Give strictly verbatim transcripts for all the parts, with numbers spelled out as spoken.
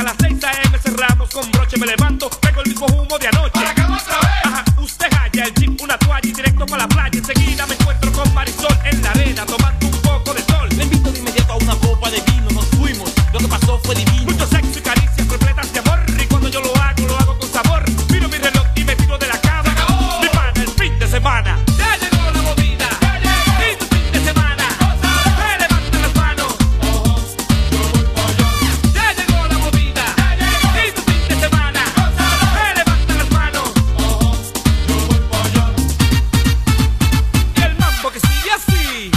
que a las seis a eme cerramos con broche. Me levanto, tengo el mismo humo de anoche. ¡Para acá otra vez! Ajá, usted halla el jeep, una toalla y directo para la playa. Enseguida me encuentro con Marisol en la arena tomando un poco de sol. Le invito de inmediato a una copa de vino. Nos fuimos, lo que pasó fue divino. Mucho sexo y caricias repletas de amor. Y cuando yo lo hago, lo hago con sabor. Miro mi reloj y me tiro de la cama. Mi pana, el fin de semana. Ya llegó la movida. Ya llegó. Y tu fin de semana. Me levantan las manos. Ya llegó la movida. Ya llegó. Y tu fin de semana. Me levantan las manos. Y el mambo que sigue así.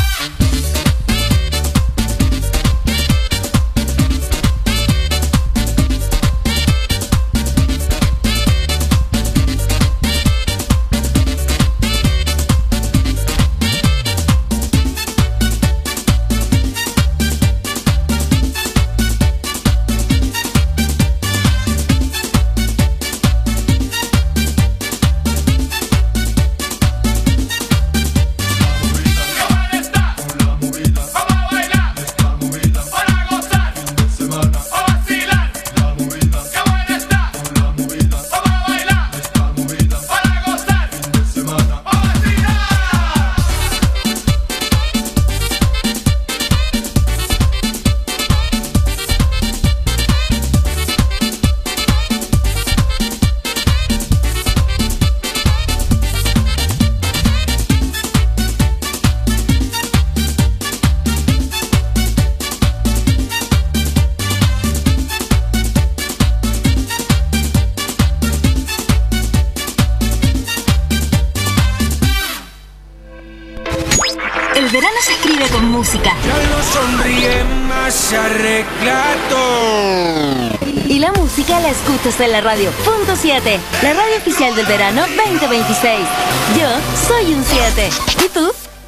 El verano se escribe con música. Ya no sonríe más, se arregla todo. Y la música la escuchas en la radio. Punto siete, la radio oficial del verano veinte veintiséis. Yo soy un siete. ¿Y tú?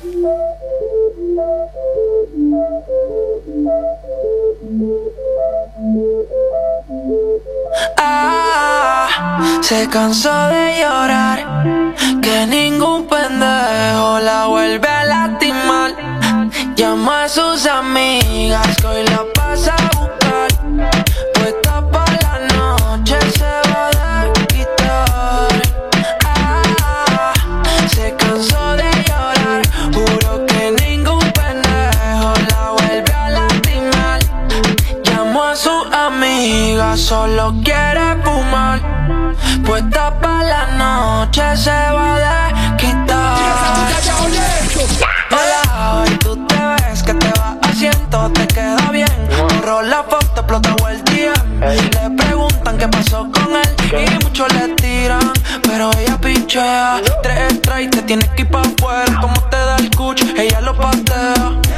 Ah, se cansó de llorar, que ningún pendejo la vuelve a lastimar. Llama a sus amigas que hoy la pasa a buscar. Puesta pa' la noche se va a quitar. Ah, se cansó de llorar, juro que ningún pendejo la vuelve a lastimar. Llamó a sus amigas, solo quiere fumar. Puesta pa' la noche se va a quitar. Hola, hoy tú te ves que te vas haciendo, te queda bien. Borró la foto, explotó el día. Le preguntan qué pasó con él y muchos le tiran, pero ella pichea. Tres extra y te tienes que ir pa' afuera. Como te da el cuch, ella lo patea.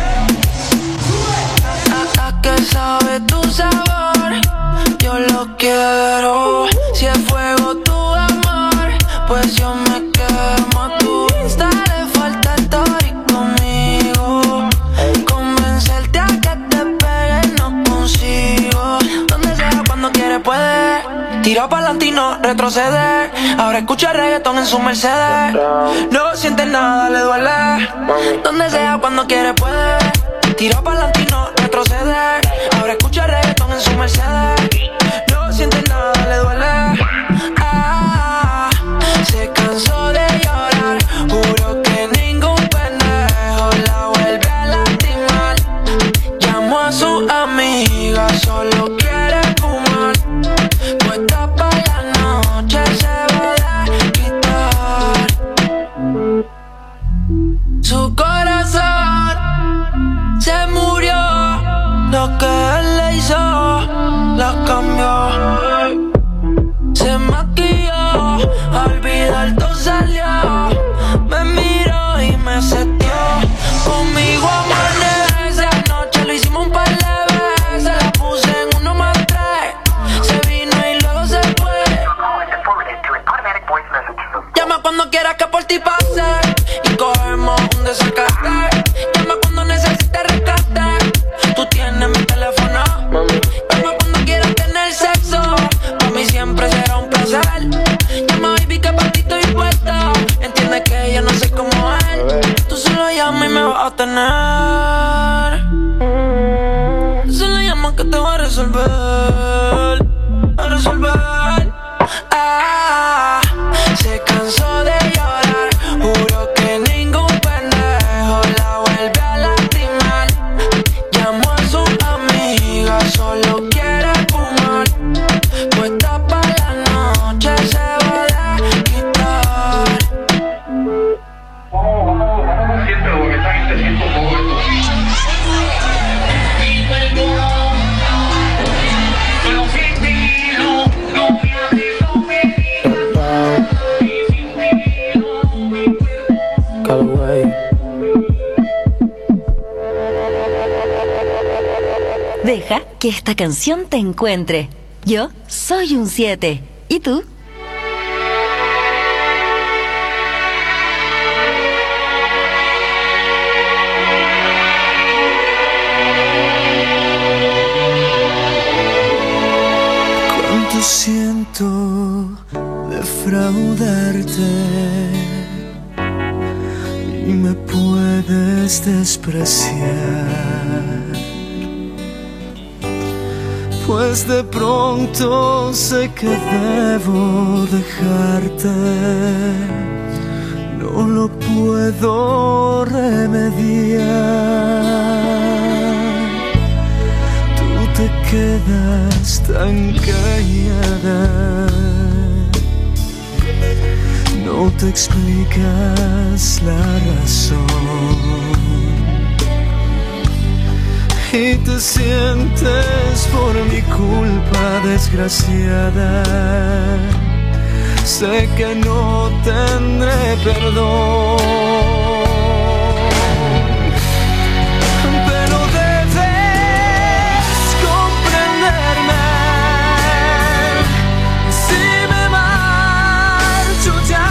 ¿A, a qué sabe tu sabor? Yo lo quiero. Si es fuego tu amor, pues yo me quemo. Tu Insta le falta story conmigo. Convencerte a que te pegue no consigo. Donde sea, cuando quiere puede. Tira pa'lante y no retroceder. Ahora escucha reggaetón en su Mercedes. No siente nada, le duele. Donde sea, cuando quiere puede. Tira pa'lante y no retroceder. Ahora escucha reggaetón en su Mercedes. No siente nada, le duele. Ah, se cansó de llorar, juro que ningún pendejo la vuelve a lastimar. Llamó a su amiga, solo quiere fumar. Puesta pa' la noche se va a quitar. Su corazón se murió, lo que él le hizo la cambió. Se maquilló, a olvidar todo salió. Me miró y me setió. Conmigo amanece, anoche lo hicimos un par de veces. La puse en uno más tres, se vino y luego se fue. Llama cuando quieras que por ti pase y cogemos un desacate. Llama cuando necesites rescate. Tú tienes mi teléfono. Llama cuando quieras tener sexo. Para mí siempre será un placer. Llama baby que para ti estoy puesta. Entiende que yo no soy como él. Tú solo llama y me vas a tener. Tú solo llama que te voy a resolver. que esta canción te encuentre. Yo soy un siete. ¿Y tú? Cuánto siento defraudarte y me puedes despreciar, pues de pronto sé que debo dejarte, no lo puedo remediar. Tú te quedas tan callada, no te explicas la razón y te sientes por mi culpa desgraciada. Sé que no tendré perdón, pero debes comprenderme. Si me marcho ya,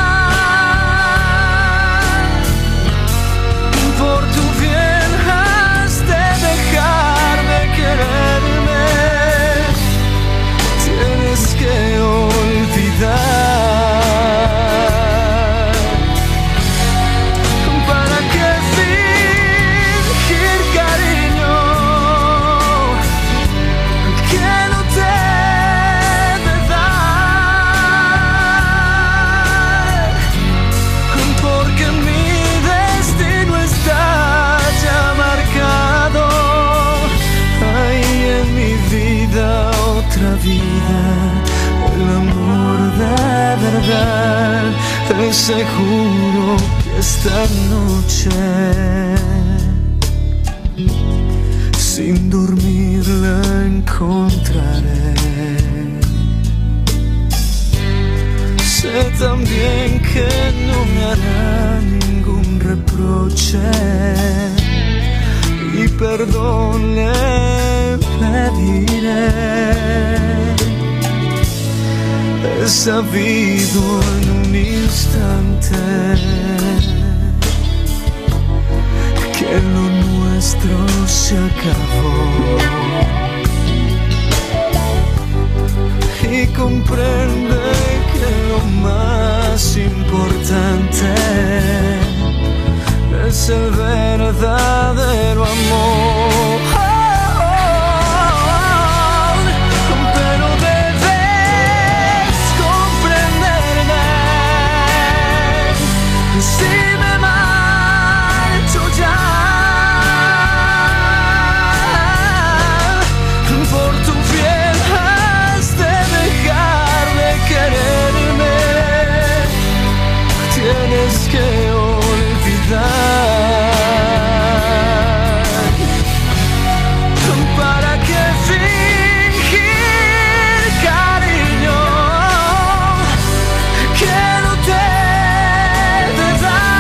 por tu bien has de dejarme quererme. Tienes que olvidar. ¿Para qué fingir cariño que no te he de dar? Porque mi destino está ya marcado. Hay en mi vida otra vida, el amor de verdad. Te aseguro que esta noche sin dormir la encontraré. Sé también que no me hará ningún reproche y perdón le pediré. He sabido en un instante que lo nuestro se acabó y comprende que lo más importante es el verdadero amor. Pero debes comprenderme. Si me marcho ya, por tu bien has de dejar de quererme. Tienes que olvidar. ¿Para qué fingir cariño que no te he de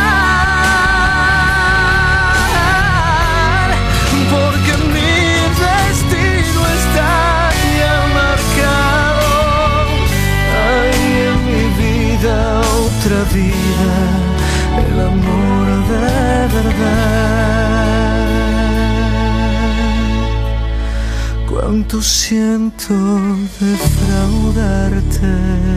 dar? Porque mi destino está ya marcado. Hay en mi vida otra vida, el amor de verdad. Cuánto siento defraudarte.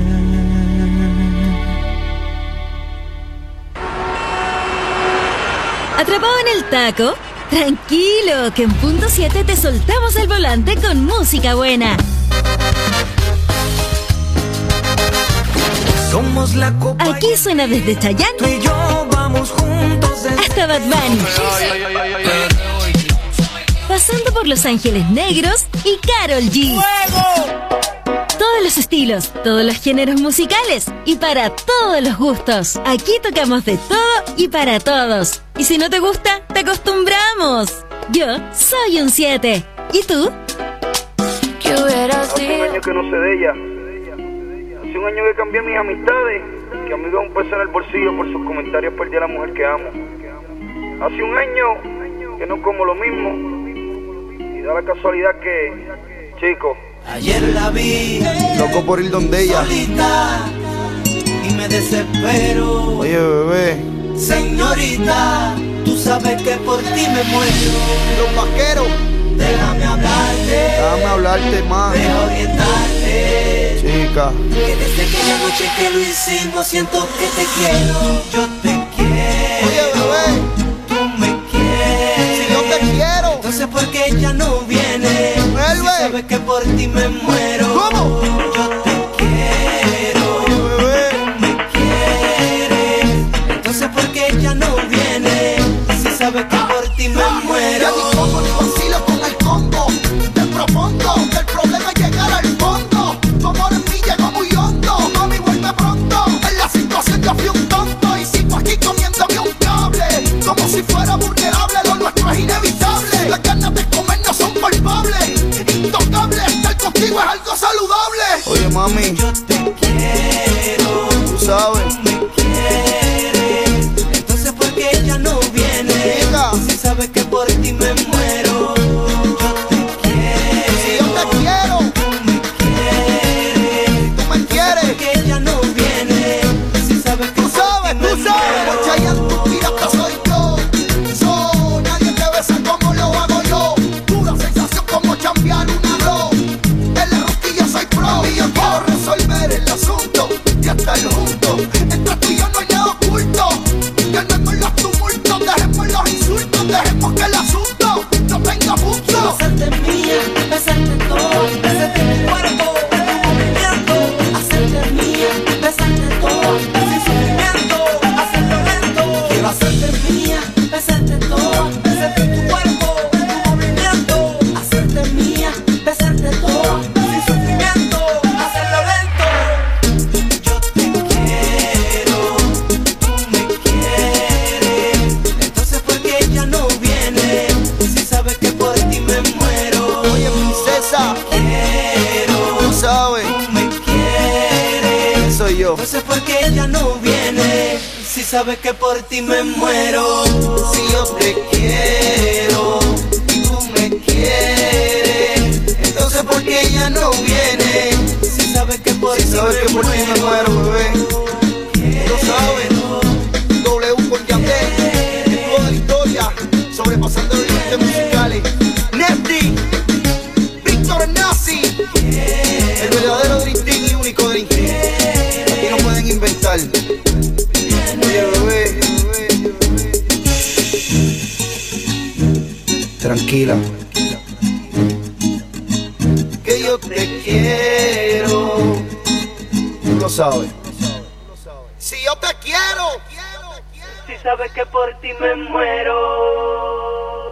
¿Atrapado en el taco? Tranquilo, que en punto siete te soltamos el volante con música buena. Somos la copa. Aquí suena desde Chayanne Tú y yo vamos juntos desde hasta Bad Bunny, pasando por Los Ángeles Negros y Karol G. Todos los estilos, todos los géneros musicales y para todos los gustos. Aquí tocamos de todo y para todos. Y si no te gusta, te acostumbramos. Yo soy un siete. ¿Y tú? ¿Qué hubieras Hace un dicho? año que no sé de ella. Hace un año que cambié mis amistades. Que amigo un peso en el bolsillo por sus comentarios perdí a la mujer que amo. Hace un año que no como lo mismo. Y Y da la casualidad que, chico, ayer la vi, loco por ir donde ella, solita, y me desespero. Oye, bebé, señorita, tú sabes que por ti me muero. Los vaqueros, déjame hablarte, déjame hablarte más, deja orientarte, chica, que desde aquella noche que lo hicimos siento que te quiero. Yo te quiero. Oye, bebé, tú me quieres. Si yo te quiero, entonces ¿por qué ella no viene? Vuelve. Si sabes que por ti me muero. ¿Cómo? Yo te quiero. Oye, bebé, tú me quieres. Entonces ¿por qué ella no viene? Si sabes que por ti me muero. ya ni como ni vacilo con el combo. Te propongo que el problema es llegar al fondo. Tu amor en mí llegó muy hondo. Mami, vuelve pronto. En la situación yo fui un tonto y sigo aquí comiéndome un cable. Como si fuera vulnerable, lo nuestro es inevitable. Las ganas de comer no son palpables. Intocable, estar contigo es algo saludable. Oye, mami, yo te quiero. Tú sabes. Tú me quieres. Entonces ¿por qué ella no viene? Diga. Si sabes que por ti me muero. Yo te quiero. Si yo te quiero, tú me quieres. tú me quieres. ¿Por qué ella no viene? Si sabes que Tú sabes, tú sabes. Por Chayanne, tu pirata soy yo. So, nadie te besa como lo hago yo. Pura sensación como chambear un arroz. En la rosquilla soy pro y yo quiero resolver el asunto y estar juntos. Entre tú y yo no hay nada oculto. Calmemos los tumultos, dejemos los insultos, dejemos que el asunto no tenga punto. quiero hacerte mía, besarte todo, besarte mi cuerpo, tu movimiento, hacerte mía, besarte todo, sin sufrimiento, hacerlo lento. Quiero hacerte mía, besarte todo, besarte tu cuerpo, tu movimiento, hacerte mía, besarte todo, sin sufrimiento, hacerlo lento. Yo te quiero, tú me quieres, entonces ¿por qué ella no viene? Si sabes que por ti me muero. Oye, princesa, Quiero, tú sabes, tú me quieres. soy yo. Entonces ¿por qué ella no viene? Si sabes que por ti me muero. Si yo te quiero y tú me quieres, entonces ¿por qué ella no viene? Si sabes que por Si ti sabes me que por ti me muero, bebé. Tú sabes. W con Yandel, el juego de la historia, sobrepasando los límites musicales. Nefty, Víctor Nazi, el verdadero Dream Team y único Dream Team. Aquí no pueden inventar. Oye, bebé, tranquila, que yo te quiero. Tú lo sabes. Si yo te quiero. Si sabes que por ti me muero.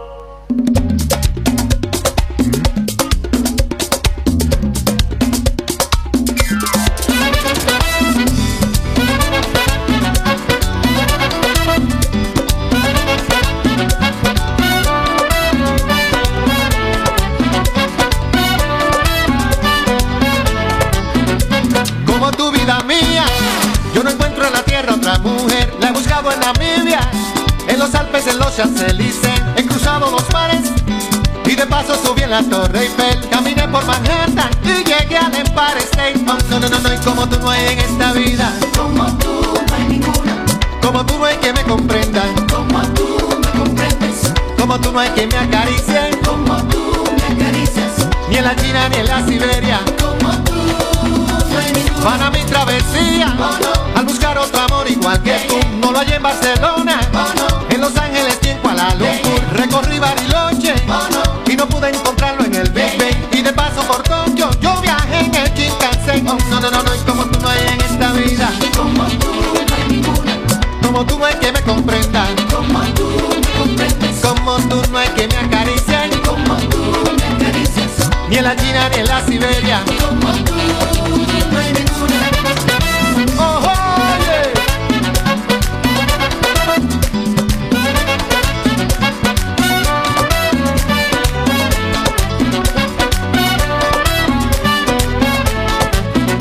Como tu vida mía, yo no encuentro en la tierra otra mujer. La he buscado en Namibia, en los Alpes, en los Champs-Élysées. He cruzado los mares y de paso subí en la Torre Eiffel. Caminé por Manhattan y llegué al Empire State. Oh, no, no, no, no, y como tú no hay en esta vida. Como tú no hay ninguna. Como tú no hay que me comprenda. Como tú me comprendes. Como tú no hay que me acaricie. Como tú me acaricias. Ni en la China ni en la Siberia. Como tú no hay ninguna. Para mi travesía, Oh, no. al buscar otro amor igual que tú. No lo hallé en Barcelona, Oh, no. en Los Ángeles y en Kuala Lumpur. Recorrí Bariloche Oh, no. y no pude encontrarlo en el Big Bang. Y de paso por Tokio yo viajé en el Shinkansen. Oh, no, no, no, no, y como tú no hay en esta vida. Como tú no hay ninguna. Como tú no hay que me comprenda. Como tú me comprendes. Como tú no hay que me acaricien. Como tú me acaricias. Ni en la China ni en la Siberia. Como tú no hay ninguna. Oh, oye.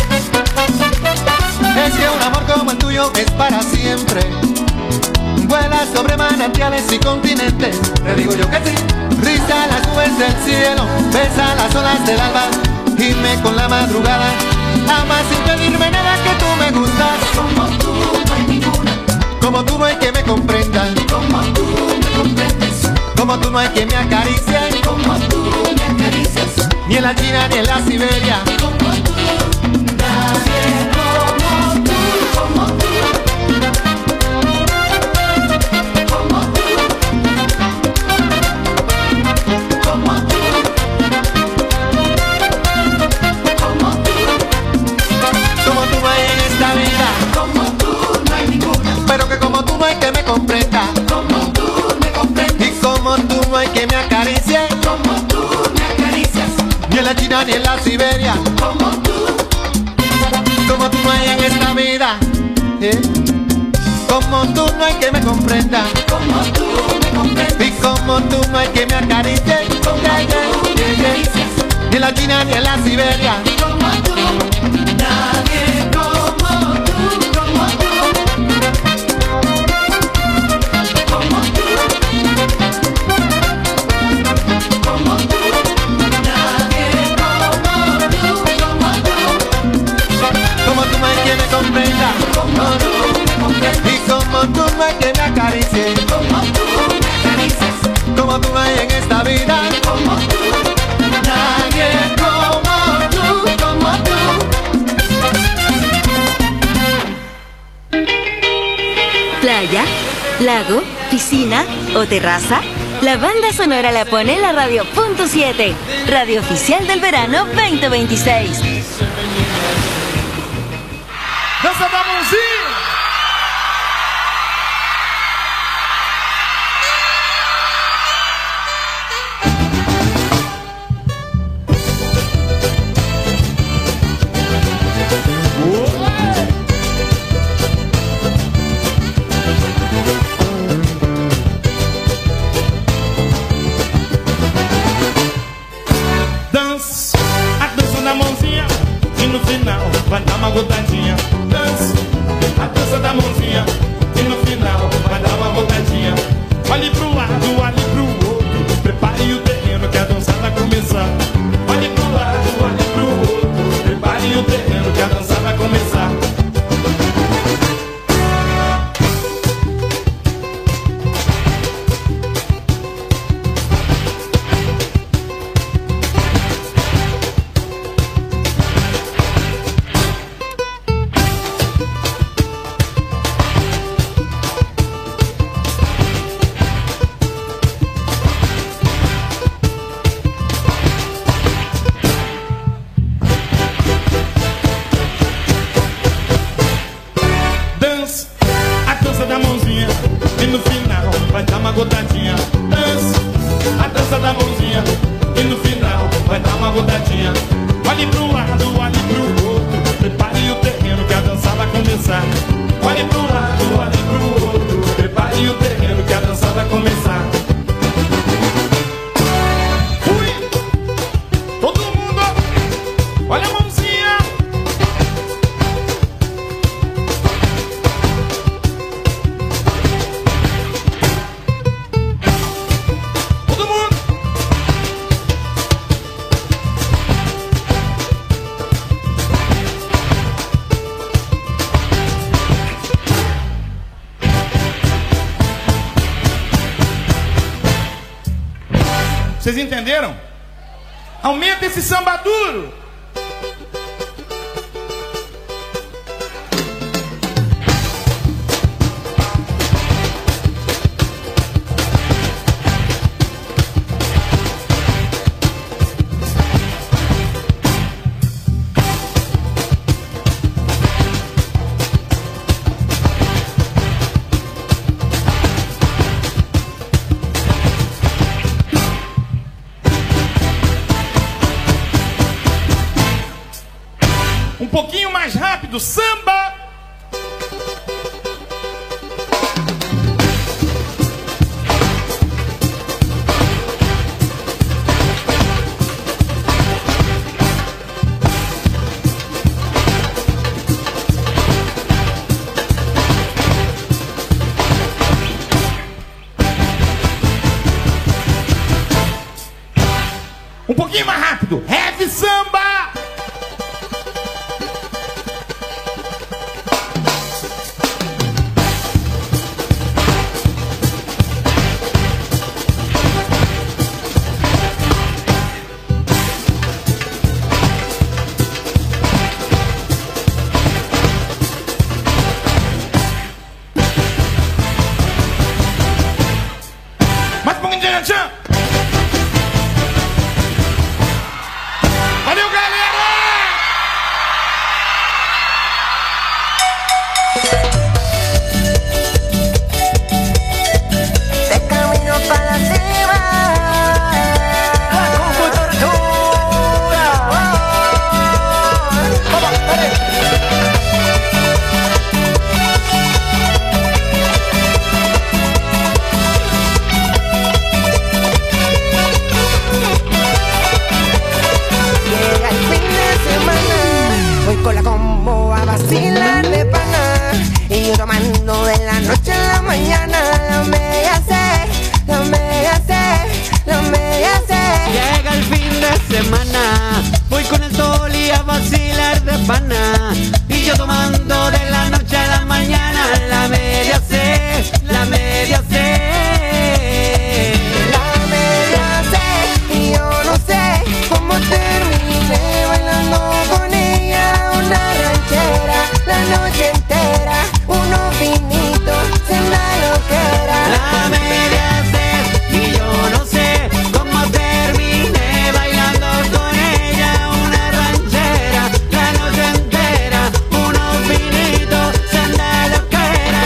Es que un amor como el tuyo es para siempre. Vuela Vuelas sobre manantiales y continentes, te digo yo que sí. Risa las nubes del cielo, besa las olas del alba, gime con la madrugada, amas sin pedirme nada, que tú me gustas. Como tú no hay ninguna, como tú no hay que me comprenda, como tú me comprendes, como tú no hay que me acaricie, como tú me acaricias, ni en la China ni en la Siberia, como tú, nadie como tú, como tú. Comprenda, como tú me comprendes, y como tú no hay que me acaricie, como tú me acaricias, ni en la China ni en la Siberia, como tú, como tú no hay en esta vida, ¿eh? Como tú no hay que me comprenda, como tú me comprendes, y como tú no hay que me acaricie, como yeah, tú me acaricias, ni en la China ni en la Siberia, como tú, nadie como tú, como tú. Comprenda, como tú me comprendes, y como tú no hay que me acaricie, como tú me acaricias, como tú no hay en esta vida, como tú, nadie como tú, como tú. Playa, lago, piscina o terraza. La banda sonora la pone en la radio punto siete, radio oficial del verano veinte veintiséis. Dança da mãozinha! Dança, a dança da mãozinha, e no final vai dar uma gotadinha. A dança da mãozinha, e no final vai dar uma voltadinha. Olhe pro lado, olhe pro outro, prepare o terreno que a dança vai começar. Olhe pro lado, olhe pro outro, prepare o terreno que a dança vai começar. Vocês entenderam? Aumenta esse samba duro. Um pouquinho mais rápido, samba! vacilar de pana. Y yo tomando de la noche a la mañana. La media sé, la media sé, la media sé. Llega el fin de semana, voy con el sol y a vacilar de pana. Y yo tomando de la noche a la mañana. La media sé, la media sé. La media sé, y yo no sé cómo terminé bailando con ella una ranchera la noche entera, unos vinitos, senda loquera. La media sé, y yo no sé cómo terminé bailando con ella una ranchera la noche entera, unos vinitos, senda loquera.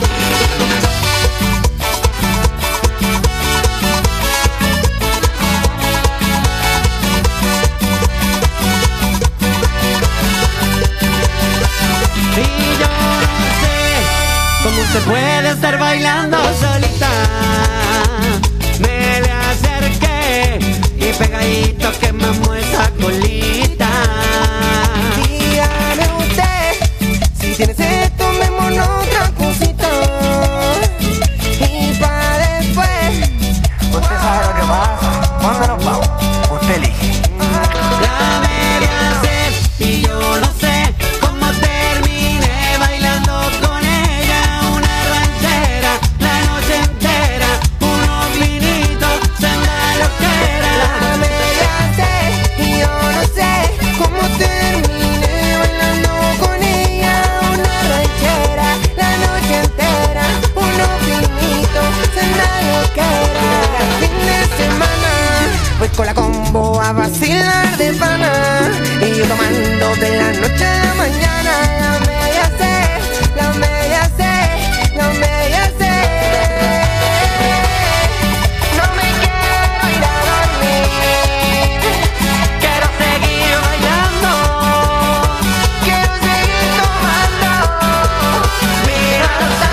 Y yo no sé cómo se puede estar bailando solita. Me le acerqué y pegadito quemamos esa colita. Dígame usted, si tienes esto, tomémonos otra cosita. Y pa' después, usted sabe lo que pasa. ¿Cuándo nos vamos? Usted elige. La media sé, y yo no sé cómo terminé bailando con ella una ranchera la noche entera, unos vinitos, senda loquera. La media sé, y yo no sé cómo terminé bailando con ella una ranchera la noche entera, unos vinitos, senda loquera. El fin de semana voy con la combo a vacilar de pana. Y yo tomando de la noche a la mañana. La media sé, la media sé, la media sé. No me quiero ir a dormir, Quiero seguir bailando, quiero seguir tomando, mira hasta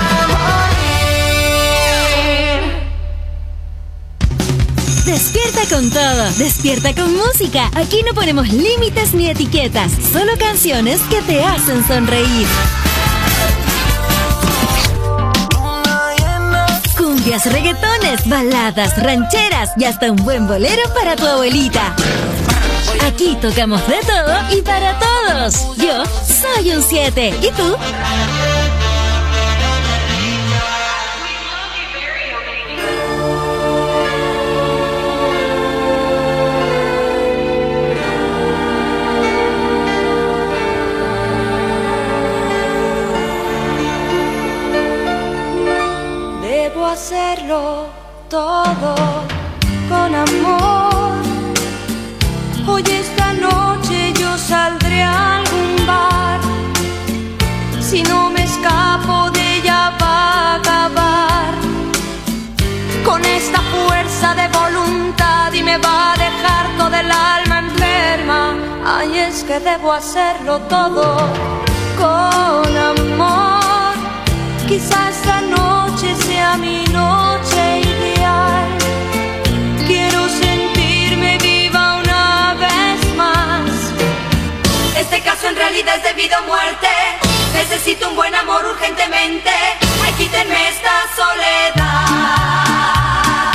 morir. Despierta con todo, despierta con música. Aquí no ponemos límites ni etiquetas, solo canciones que te hacen sonreír. Cumbias, reggaetones, baladas, rancheras y hasta un buen bolero para tu abuelita. Aquí tocamos de todo y para todos. Yo soy un siete. ¿Y tú? Debo hacerlo todo con amor. Hoy esta noche yo saldré a algún bar. Si no me escapo de ella va a acabar con esta fuerza de voluntad y me va a dejar toda el alma enferma. Ay, es que debo hacerlo todo con amor. Quizás esta noche sea mi noche ideal. Quiero sentirme viva una vez más. Este caso en realidad es de vida o muerte. Necesito un buen amor urgentemente. Ay, quítenme esta soledad.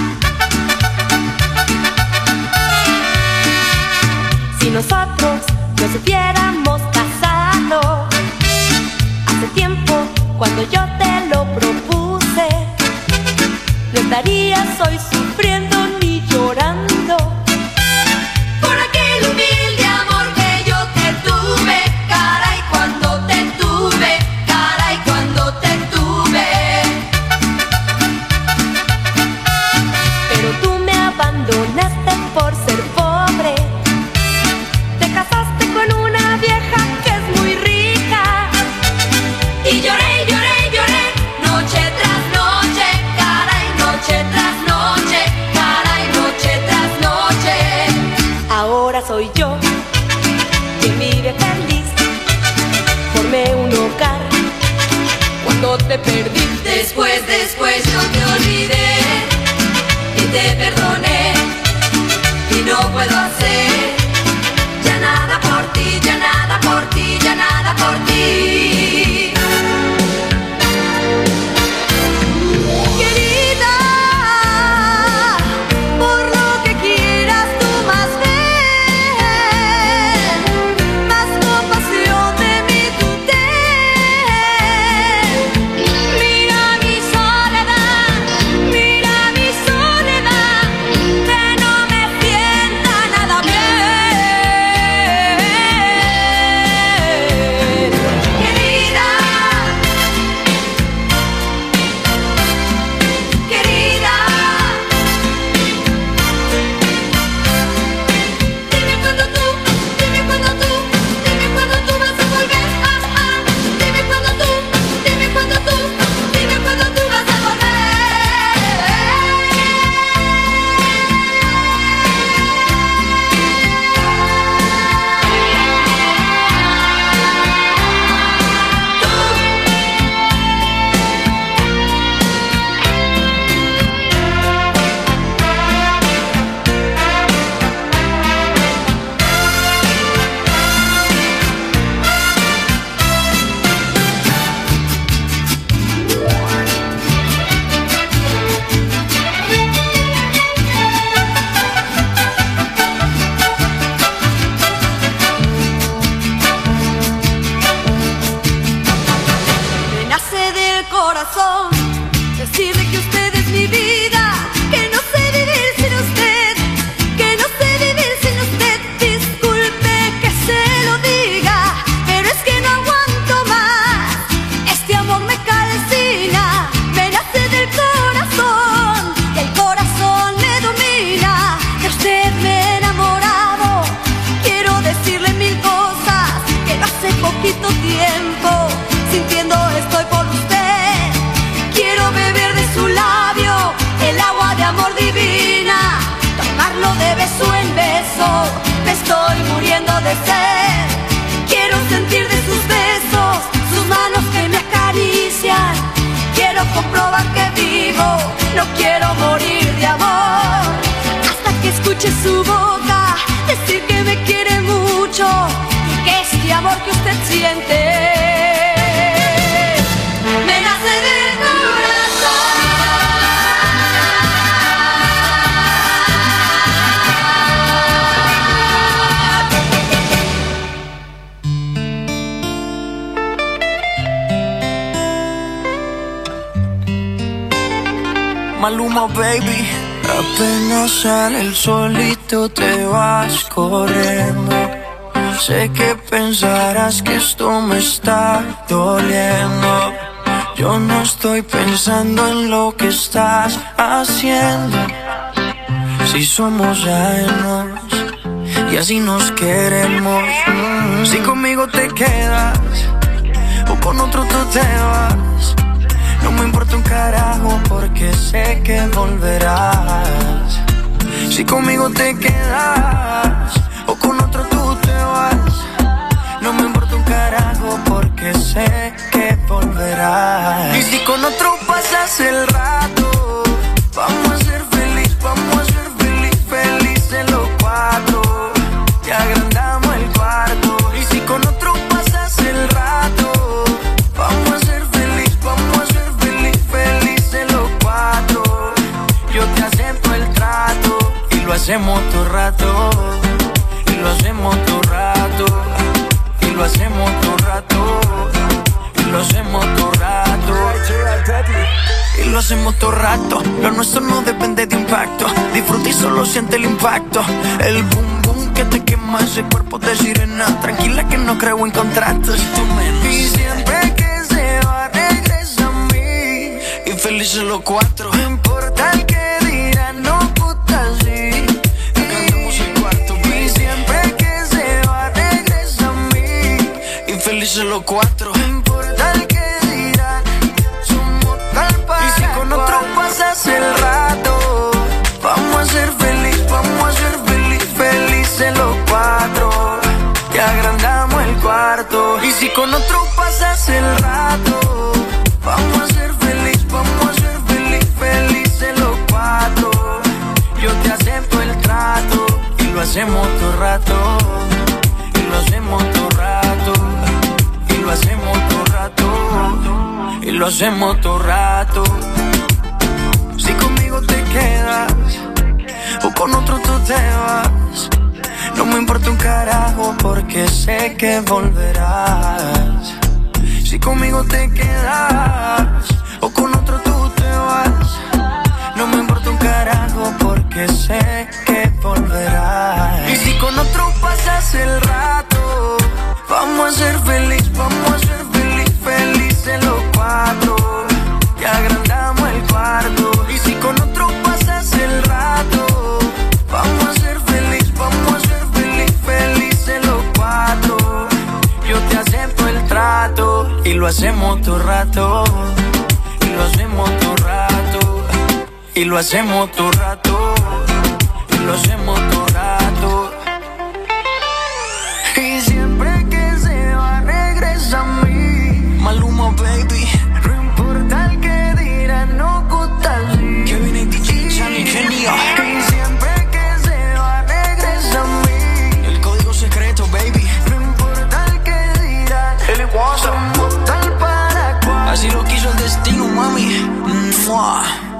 Si nosotros nos hubiéramos casado hace tiempo, cuando yo te lo propuse, no estarías hoy sufriendo ni llorando por aquel humilde amor que yo te tuve. Caray, cuando te tuve, caray, cuando te tuve. Pero tú me abandonaste por ser pobre. Te casaste con una vieja que es muy rica. Y lloré, lloré, lloré, noche tras noche, caray, noche tras noche. quiero morir de amor. Hasta que escuche su boca decir que me quiere mucho y que este amor que usted siente me nace del corazón. Maluma, baby. Apenas sale el solito te vas corriendo. Sé que pensarás que esto me está doliendo. Yo no estoy pensando en lo que estás haciendo. Si somos ajenos y así nos queremos. Si conmigo te quedas o con otro tú te vas, no me importa un carajo porque sé que volverás. Si conmigo te quedas o con otro tú te vas, no me importa un carajo porque sé que volverás. Y si con otro pasas el rato, vamos a ser feliz, vamos a ser feliz, felices los cuatro. Te agrandamos el cuarto. Y si con otro pasas el rato, vamos a ser feliz, vamos a ser feliz, felices los cuatro. Yo te acepto el trato y lo hacemos todo rato. Y lo hacemos todo rato. Y lo hacemos todo rato. Y lo hacemos todo rato. Y lo hacemos todo rato. Lo nuestro no depende de impacto. Disfruta y solo siente el impacto. El boom boom que te quema ese cuerpo de sirena. Tranquila que no creo en contratos. Y siempre que se va regresa a mí. Y felices los cuatro. No importa el que dirán, no puta sí. Cantamos el cuarto. Y siempre que se va regresa a mí. Y felices los cuatro. No importa el que dirán, somos tal para. Y si con otro pasas el rato, vamos a ser feliz, vamos a ser feliz, felices los cuatro. Te agrandamos el cuarto. Y si con otro pasas el rato, vamos a ser feliz, vamos a ser feliz, felices los cuatro. Yo te acepto el trato y lo hacemos todo rato. Y lo hacemos todo rato. Y lo hacemos todo rato. Y lo hacemos todo rato. Si conmigo te quedas o con otro tú te vas, no me importa un carajo porque sé que volverás. Si conmigo te quedas o con otro tú te vas, no me importa un carajo porque sé que volverás. Y si con otro pasas el rato, vamos a ser feliz, vamos a ser feliz, felices los cuatro. Te agrandamos el cuarto. Y si con otro pasas el rato, vamos a ser feliz, vamos a ser feliz, felices los cuatro. Yo te acepto el trato y lo hacemos todo rato. Y lo hacemos todo rato. Y lo hacemos todo rato. Y lo hacemos todo rato. Y siempre que se va regresa a mí. Maluma, baby. No importa el que dirán, no gusta así. Kevin y D J, Johnny, genio. Y siempre que se va regresa a mí. El código secreto, baby. No importa el que dirán, el igual somos tal para cual. Así lo quiso el destino, mami. Mua.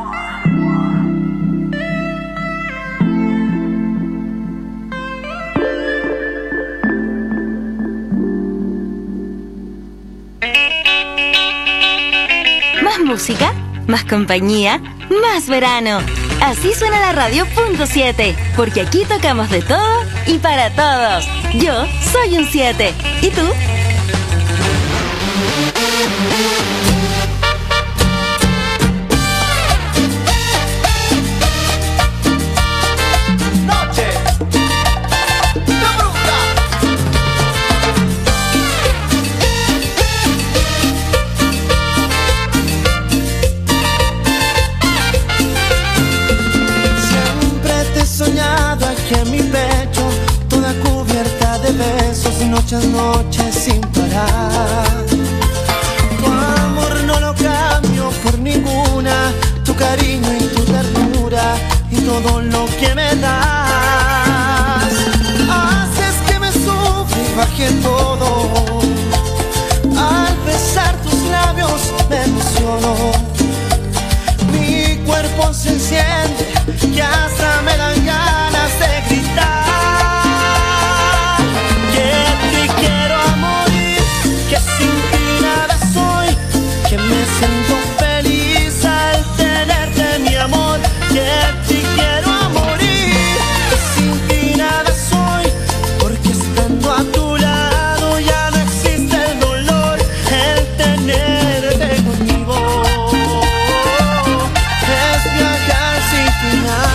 Más música, más compañía, más verano. Así suena la radio punto siete, porque aquí tocamos de todo y para todos. Yo soy un siete. ¿Y tú? Muchas noches sin parar. Tu amor no lo cambio por ninguna, tu cariño y tu todo lo que me das. Haces que me sufra y baje todo. Al besar tus labios me emociono. Mi cuerpo se enciende y hasta me dan ganas de gritar. Que te quiero a morir, que sin ti nada soy, que me siento feliz al tenerte mi amor. Que te quiero a morir, que sin ti nada soy, porque estando a tu lado ya no existe el dolor, el tenerte conmigo es viajar sin final.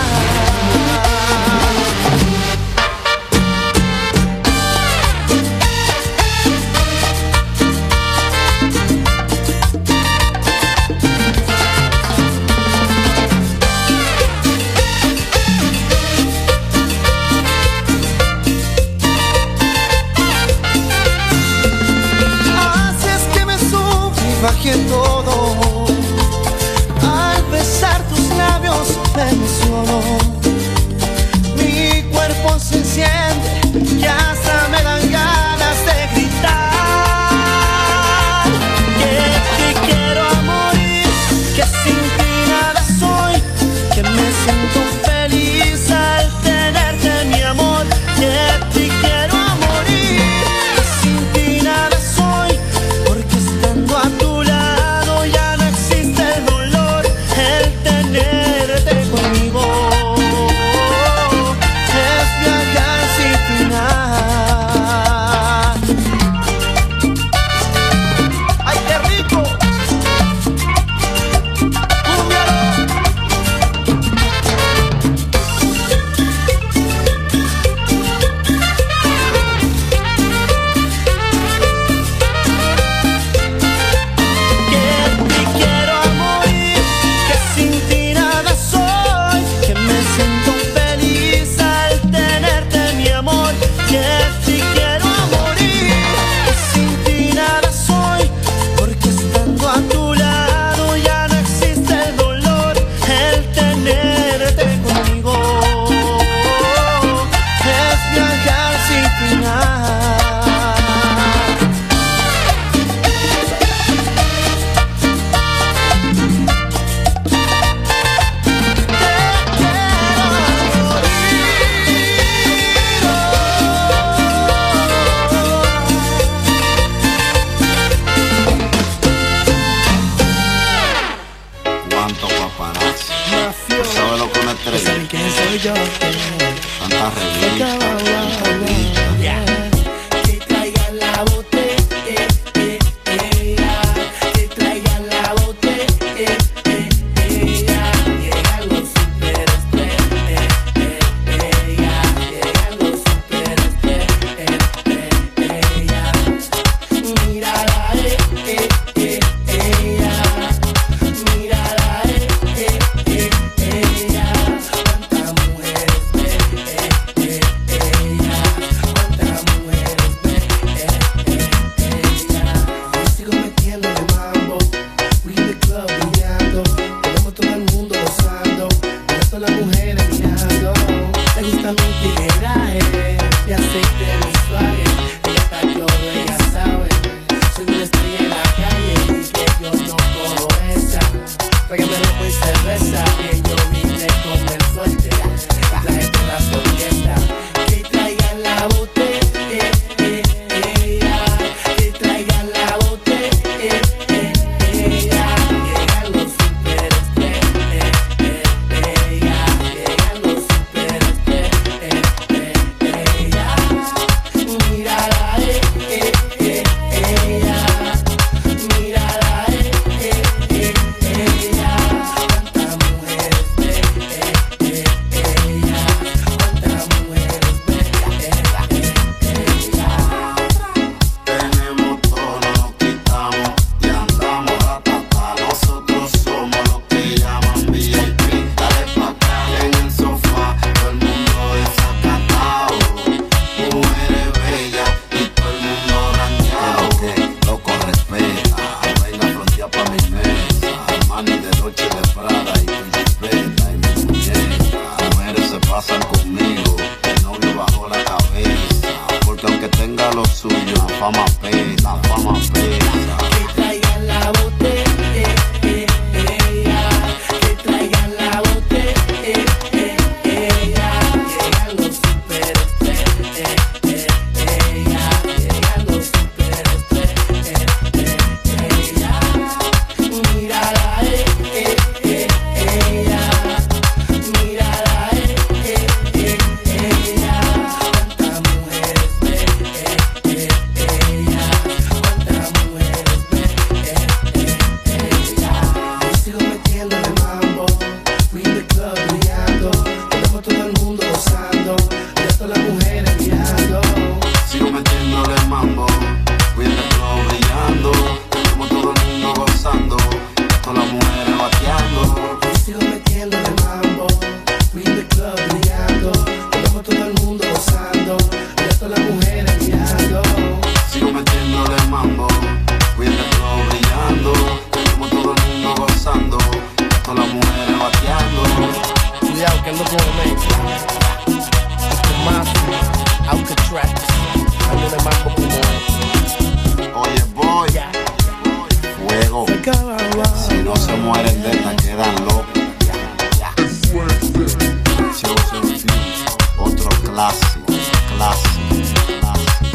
Haces que me sufra y baje todo. Al besar tus labios me emociono. Mi cuerpo se enciende y hasta me dan ganas de gritar. Que te quiero a morir, que sin ti nada soy, que me siento feliz al tenerte mi amor. Que te quiero a morir, que sin ti nada soy, porque estando a tu lado ya no existe el dolor, el tenerte conmigo es viajar sin final. tuyo. La fama pesa, la fama pesa. Que traigan la botella, que traigan la botella. Llegan los superestrellas, llegan los superestrellas. Mírala, eh, eh, eh, ella. Mírala, eh, eh, eh, ella. Cuántas mujeres ve, eh, eh, ella. Cuántas mujeres ve, eh, eh, ella. Yo sigo metiéndole mambo, we in the club brillando, tenemos todo el mundo gozando, y a todas las mujeres mirando. Sigo metiéndole mambo, we in the club brillando, tenemos todo el mundo gozando, todas las mujeres bateando. Yo sigo metiéndole mambo, we in the club brillando, tenemos todo el mundo gozando, y a todas las mujeres mirando. Sigo metiéndole mambo, we in the club brillando, tenemos todo el mundo gozando, todas las mujeres bateando. Cuidado que ando con el mezcla. Este mafia, Alcatraz, ando de mambo como. Oye, boy, fuego. Si no se mueren de esta, quedan locos. Chosen few, otro clásico, clásico, clásico.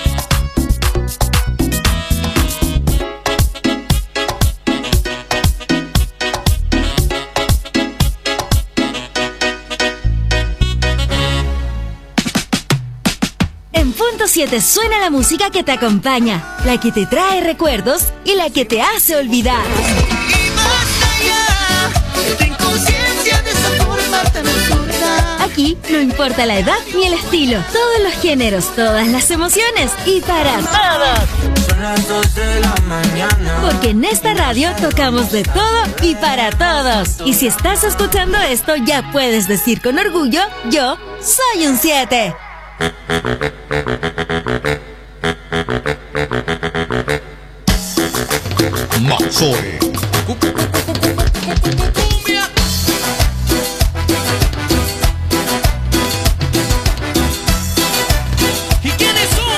En Punto siete suena la música que te acompaña, la que te trae recuerdos y la que te hace olvidar. Esta inconsciencia de esa forma tan absurda. Aquí no importa la edad ni el estilo, todos los géneros, todas las emociones y para todos. Son las dos de la mañana. Porque en esta radio tocamos de todo y para todos. Y si estás escuchando esto, ya puedes decir con orgullo, yo soy un siete. Mazzore. ¿Y quiénes son?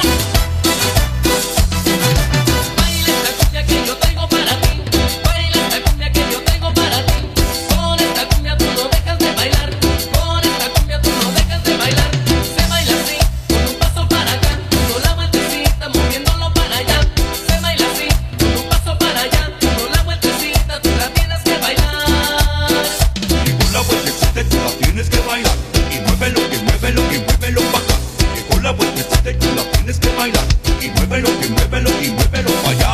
Baila esta cumbia que yo tengo para ti. Baila esta cumbia que yo tengo para ti. Con esta cumbia tú no dejas de bailar. Con esta cumbia tú no dejas de bailar. Se baila así, con un paso para acá, con la vueltecita moviéndolo para allá. Se baila así, con un paso para allá, con la vueltecita tú la tienes que bailar. Y con la vueltecita tú la tienes que bailar. Y muévelo, que muévelo, que muévelo pa' acá. Y con la vueltecita tú la tienes que bailar. Y muévelo, que muévelo, y muévelo pa' allá.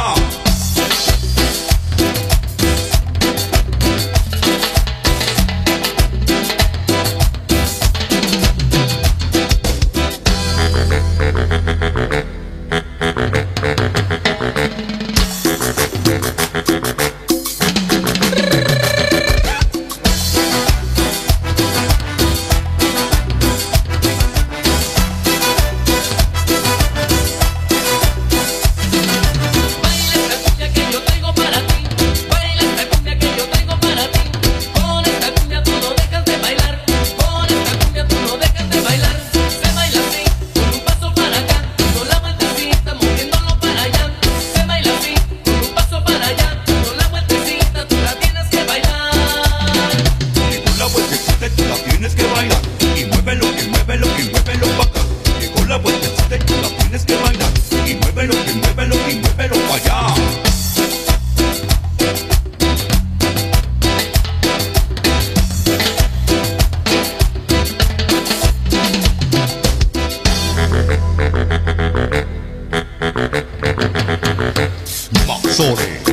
Mazzore.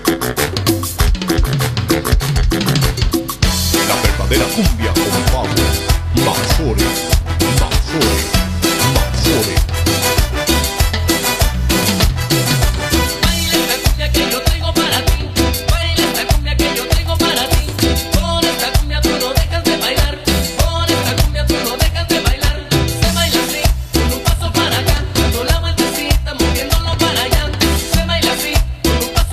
La verdadera cumbia con Pablo. Mazzore. Mazzore. Mazzore. Baila esta cumbia que yo tengo para ti. Baila esta cumbia que yo tengo para ti. Con esta cumbia tú no dejas de bailar. Con esta cumbia tú no dejas de bailar. Se baila así, con un paso para acá, con la vueltecita moviéndolo para allá. Se baila así, con un paso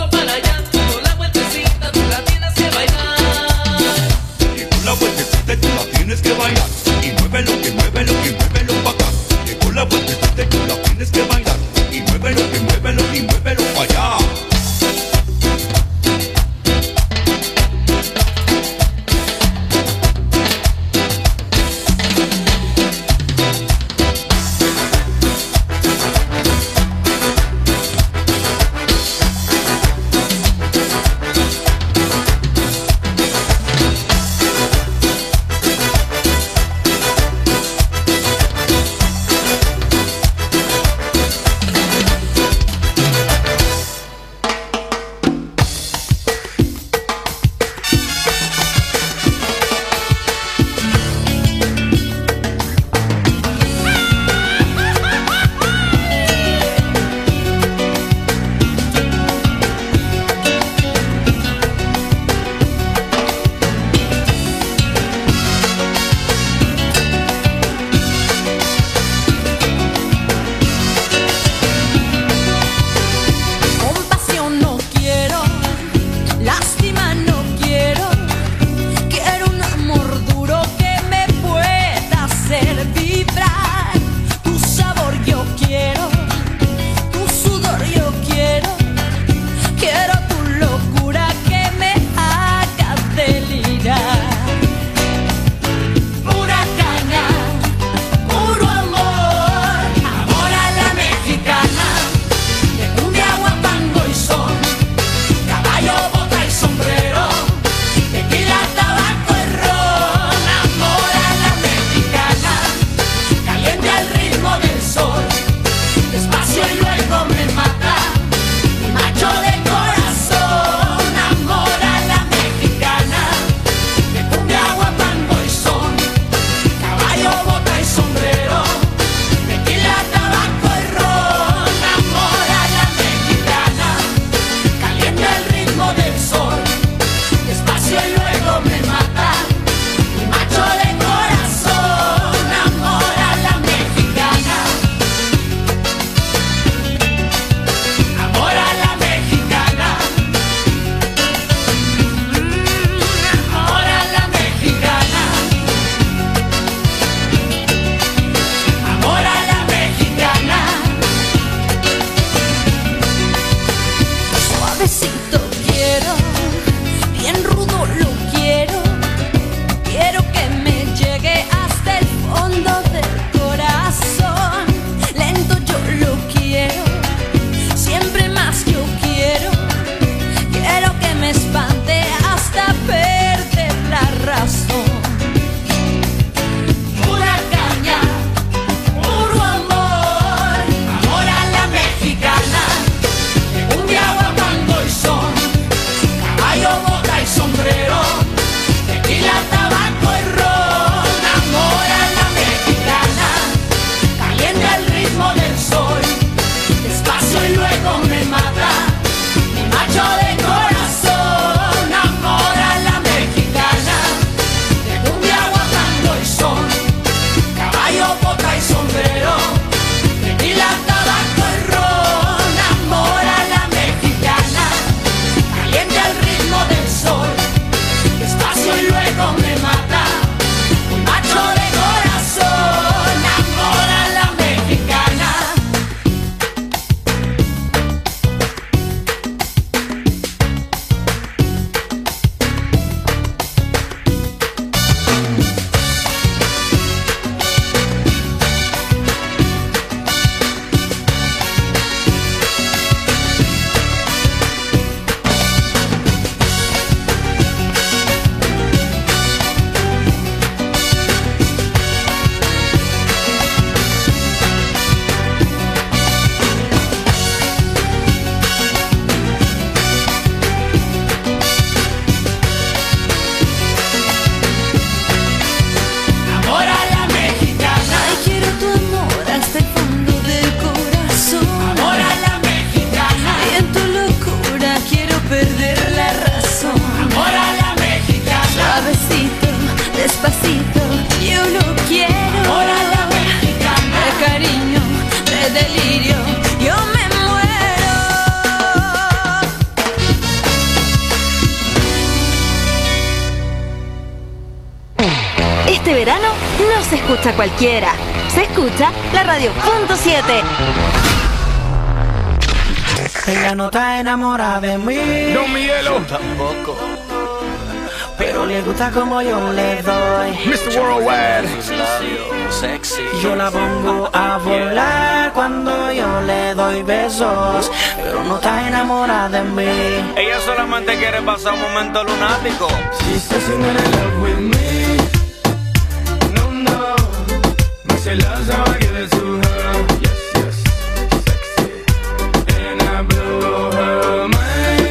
luego me mata. Mi macho de corazón, amor a la mexicana. De cumbia, guapango y son, caballo, bota y sombrero. Tequila, tabaco y ron, amor a la mexicana. Caliente al ritmo del sol, despacio y luego me mata. Un macho de corazón, amor a la mexicana. Amor a la mexicana. Ay, quiero tu amor hasta el fondo del corazón. Amor a la mexicana. Y en tu locura quiero perder la razón. Amor a la mexicana. Suavecito, despacito, yo lo quiero. Amor a la mexicana. De cariño, de delirio, yo me muero. Este verano no se escucha cualquiera. Se escucha la radio punto siete. Ella no está enamorada de mí. No, Miguelo. Tampoco. Pero le gusta como yo le doy. mister Worldwide. Sexy. Yo la pongo a volar cuando yo le doy besos. Pero no está enamorada de mí. Ella solamente quiere pasar un momento lunático. She says she's not in love with me. No, no. But she loves how I give it to her. Yes, yes. Sexy. And I blow her mind.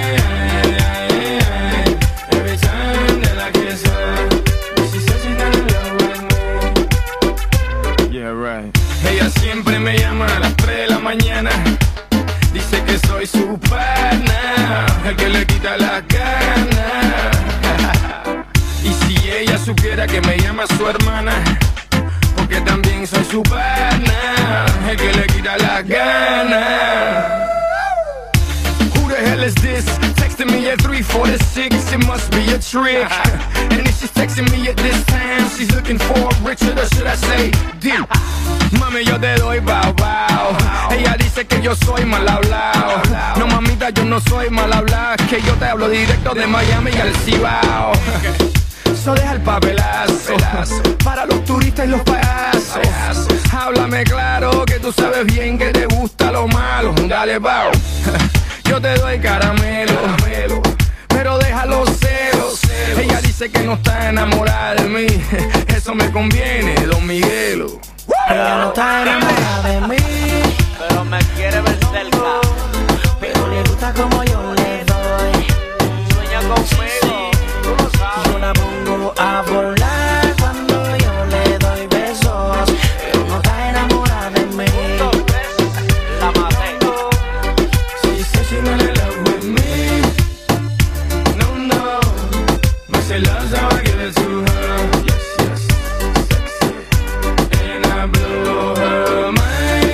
Every time that I kiss her. She says she's not in love with me. Yeah, right. Ella siempre me llama a las tres de la mañana. Dice que soy su pana, el que le quita las ganas. Y si ella supiera que me llama su hermana, porque también soy su pana, el que le quita las ganas. Who the hell is this? Texting me at three forty-six, it must be a trick. And if she's texting me at this time, she's looking for Richard, or should I say Dick? Mami, yo te doy bao bao. Ella dice que yo soy mal hablado. No, mamita, yo no soy mal hablado. Que yo te hablo directo de Miami y al Cibao. So deja el papelazo para los turistas y los payasos. Háblame claro que tú sabes bien que te gusta lo malo. Dale, bao. Yo te doy caramelo, pero deja los celos. Ella dice que no está enamorada de mí. Eso me conviene, Don Miguelo. Ella no está enamorada de mí, pero me quiere ver cerca. pero le gusta como yo le doy. Sueña conmigo, tú lo sabes. Yo la pongo a volar cuando yo le doy besos, pero no está enamorada de mí. La maté. She says she's not in love with me. No, no. But she loves how I give it to her. Yes, yes. Sexy. And I blow her mind.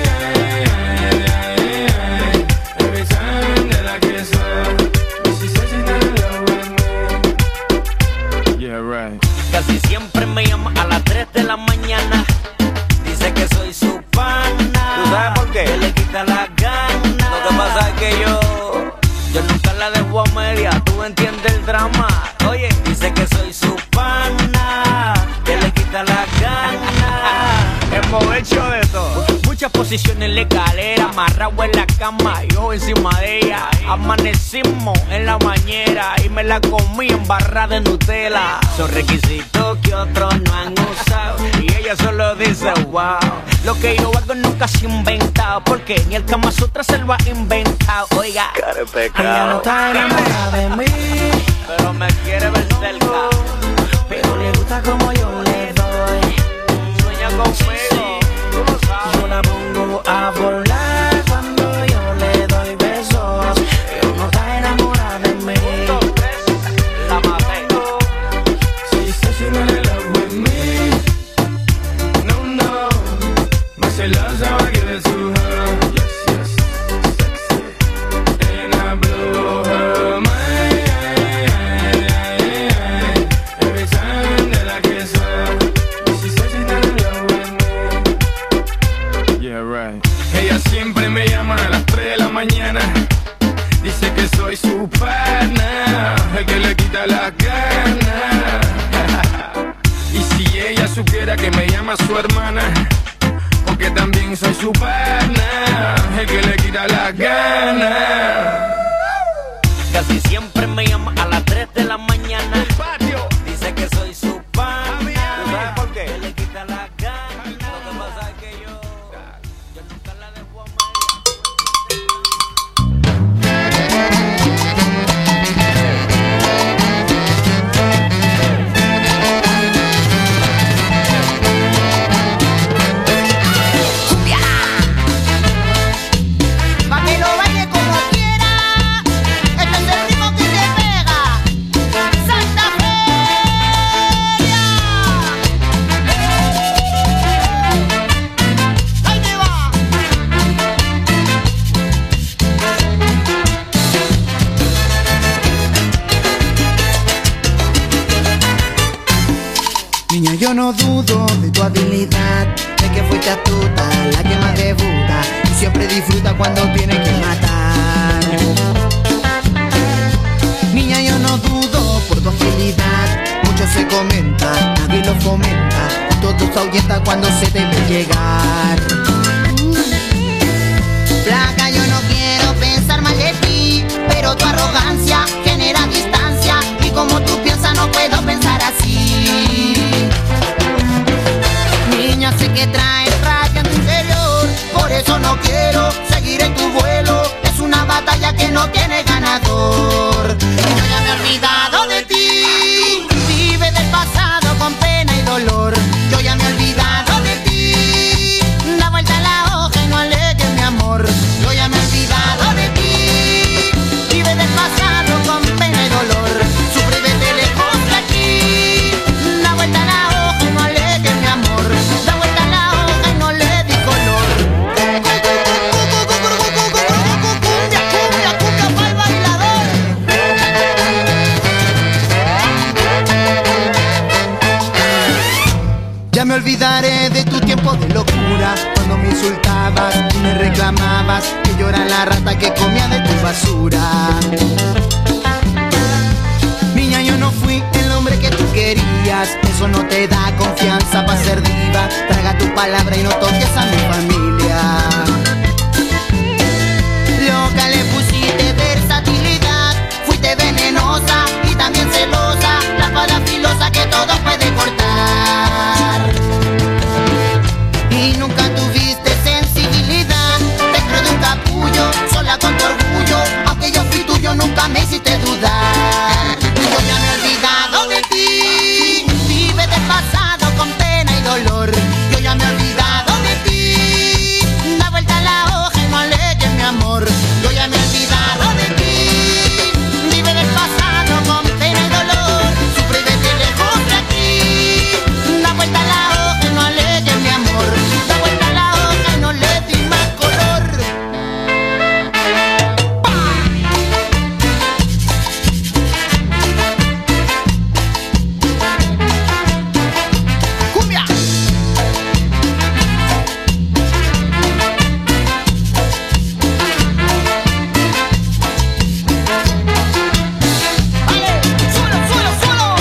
Every time that I kiss her. She says she's not in love with me. Yeah, right. Casi siempre me llama a las tres de la mañana. Dice que soy su pana. ¿Tú sabes por qué? Que le quita las ganas. Lo que pasa es que yo, yo nunca la dejo a media. Tú entiendes el drama. Oye, dice que soy su pana. Que le quita las ganas. Hemos hecho de todo. Muchas posiciones en la escalera, amarrado en la cama, yo encima de ella. Amanecimos en la bañera y me la comí en barra de Nutella. Son requisitos que otros no han usado y ella solo dice wow. Lo que yo hago nunca se ha inventado, porque ni el Kama Sutra se lo ha inventado. Oiga, cara de pecado. Ella no está enamorada de mí, pero me quiere ver cerca. pero le gusta como yo le doy. Sueña conmigo, tú lo sabes. Yo la pongo a volar cuando yo le doy mañana. Dice que soy su pana, el que le quita la gana. Y si ella supiera que me llama su hermana, porque también soy su pana, el que le quita la gana. Casi siempre me llama a las tres de la mañana. Dice que soy su pana. ¿Tú sabes por qué? Que le quita la gana. Lo que pasa es que yo, yo nunca la dejo a Pa' que lo baile como quiera. Este es el ritmo que te pega. Santa Feria. Ahí te va. Niña, yo no dudo de tu habilidad, de que fuiste astuta, la que más debuta y siempre disfruta cuando tiene que matar. Niña, yo no dudo por tu agilidad, mucho se comenta, nadie lo fomenta, y todos ahuyentan cuando se te ve llegar. Flaca, yo no quiero pensar mal de ti, pero tu arrogancia genera distancia y como tú piensas no puedo pensar así. Niña, sé que traes rabia en tu interior, por eso no quiero seguir en tu vuelo. Es una batalla que no tiene ganador. Y yo ya me he olvidado de ti, vive del pasado con pena y dolor. Yo ya me he olvidado de ti, da vuelta la hoja y no alegues mi amor. Yo ya me he olvidado de ti, vive del pasado con pena y dolor. Sufre y vete lejos de aquí, da vuelta la hoja y no alegues mi amor. Da vuelta la hoja y no le di color. Cumbia, cumbia, cumbia pa'l bailador. Ya me olvidaré de tu tiempo de locura, cuando me insultabas y me reclamabas que yo era la rata que comía de tu basura. Niña, yo no fui el hombre que tú querías, eso no te da confianza para ser diva. Traga tu palabra y no toques a mi familia. Loca, le pusiste versatilidad, fuiste venenosa y también celosa, la espada filosa que todo puede cortar. Y nunca tuviste sensibilidad, dentro de un capullo, sola con tu orgullo, aunque yo fui tuyo nunca me hiciste dudar. Yo ya me he olvidado de ti, vive del pasado con pena y dolor. Yo ya me he olvidado de ti, da vuelta la hoja y no alegues mi amor. Yo ya me he olvidado de ti, vive del pasado con pena y dolor. Sufre y vete lejos de aquí, da vuelta la hoja y no alegues mi amor. Da vuelta la hoja y no le di más color. ¡Cumbia! ¡Vale! ¡Suelo, suelo, suelo!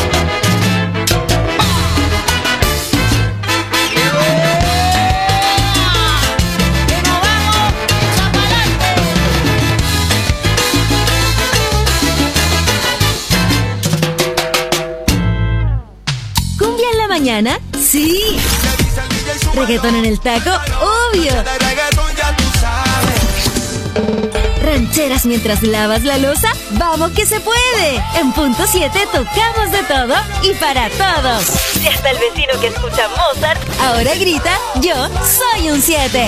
¡Que nos vamos! ¡Echa pa'lante! ¿Cumbia en la mañana? Sí. ¿Reggaetón en el taco? Obvio. ¿Rancheras mientras lavas la loza? ¡Vamos que se puede! En punto siete tocamos de todo y para todos. Si hasta el vecino que escucha Mozart ahora grita, yo soy un siete.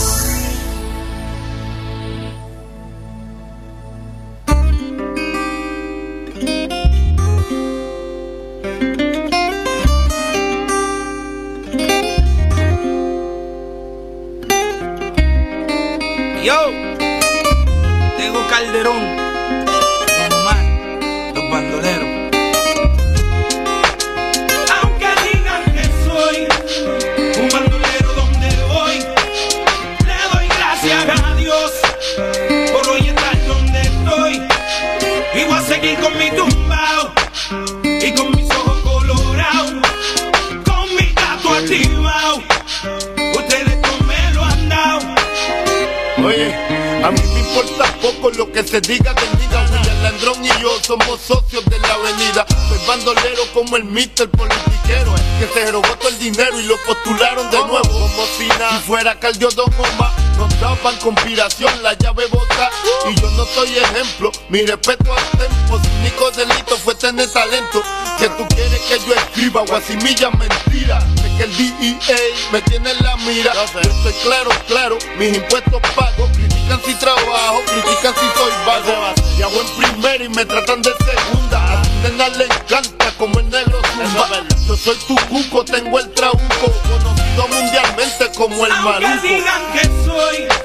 Yo, Tego Calderón, Don Omar, los bandoleros. Aunque digan que soy un bandolero donde voy, le doy gracias a Dios por voy a estar donde estoy y voy a seguir con mi tumbao y con mis ojos colorados, con mi gato activado. Ustedes no me lo han dado. Oye, a mí me importa poco lo que se diga, que diga. William Landrón y yo somos socios de la avenida. Soy bandolero como el mister politiquero, que se robó todo el dinero y lo postularon de nuevo. Como si nada, si fuera Caldiodón o más, nos daban conspiración, la llave bota. Y yo no soy ejemplo, mi respeto al tempo. Su único delito fue tener talento. Que tú quieres que yo escriba guasimilla mentira. Sé que el D E A me tiene en la mira. Yo estoy claro, claro, mis impuestos pago. Critican si trabajo, critican si soy vago. Y hago en primera y me tratan de segunda. A tu nena le encanta como el negro zumba. Yo soy tu cuco, tengo el trauco, conocido mundialmente como el maluco. Aunque digan que soy